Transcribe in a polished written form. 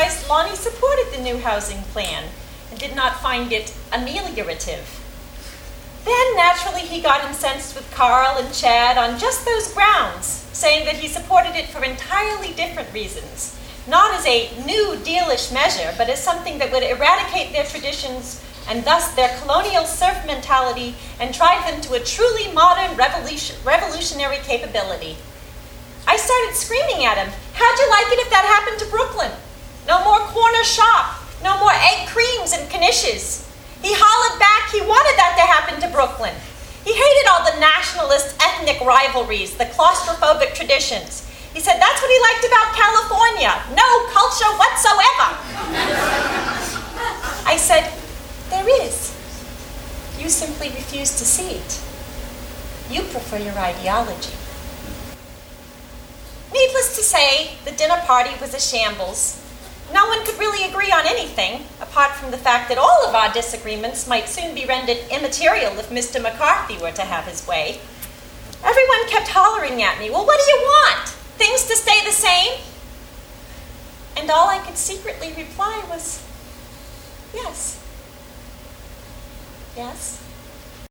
realized Lonnie supported the new housing plan and did not find it ameliorative. Then, naturally, he got incensed with Carl and Chad on just those grounds, saying that he supported it for entirely different reasons, not as a New Dealish measure, but as something that would eradicate their traditions and thus their colonial serf mentality and drive them to a truly modern revolutionary capability. I started screaming at him, "How'd you like it if that happened to Brooklyn? No more corner shop, no more egg creams and knishes." He hollered back he wanted that to happen to Brooklyn. He hated all the nationalist ethnic rivalries, the claustrophobic traditions. He said that's what he liked about California, no culture whatsoever. I said, "There is. You simply refuse to see it. You prefer your ideology." Needless to say, the dinner party was a shambles. No one could really agree on anything, apart from the fact that all of our disagreements might soon be rendered immaterial if Mr. McCarthy were to have his way. Everyone kept hollering at me, "Well, what do you want? Things to stay the same?" And all I could secretly reply was, "Yes. Yes."